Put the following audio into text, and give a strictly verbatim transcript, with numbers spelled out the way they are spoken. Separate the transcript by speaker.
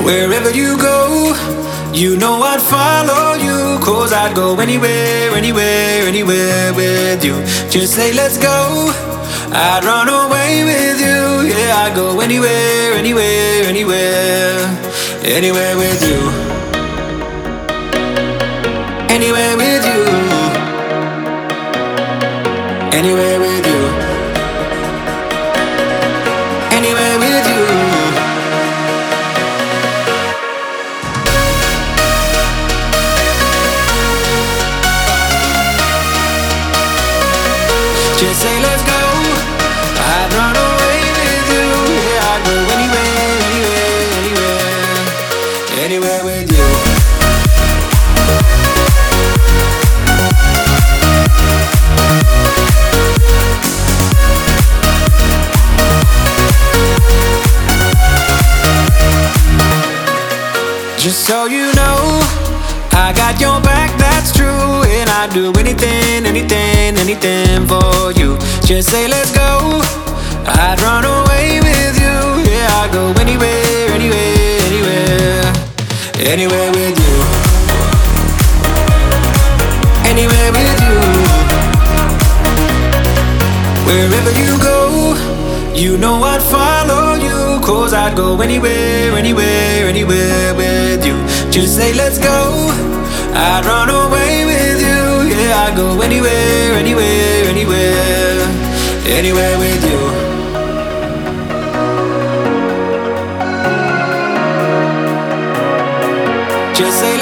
Speaker 1: Wherever you go, you know I'd follow you. Cause I'd go anywhere, anywhere, anywhere with you. Just say let's go, I'd run away with you. Yeah, I'd go anywhere, anywhere, anywhere, anywhere with you. Anywhere with you. Anywhere with you. Anywhere with you. Just say let's go, I'd run away with you. Yeah, I'd go anywhere, anywhere, anywhere, anywhere with you. Just so you know, I got your back, that's true. And I'd do anything, anything, anything for you. Just say let's go, I'd run away with you. Yeah, I'd go anywhere, anywhere, anywhere, anywhere with you. Anywhere with you. Wherever you go, you know I'd follow you. Cause I'd go anywhere, anywhere, anywhere with you. Just say let's go, I'd run away with you. Yeah, I'd go anywhere, anywhere, anywhere, anywhere with you. Just say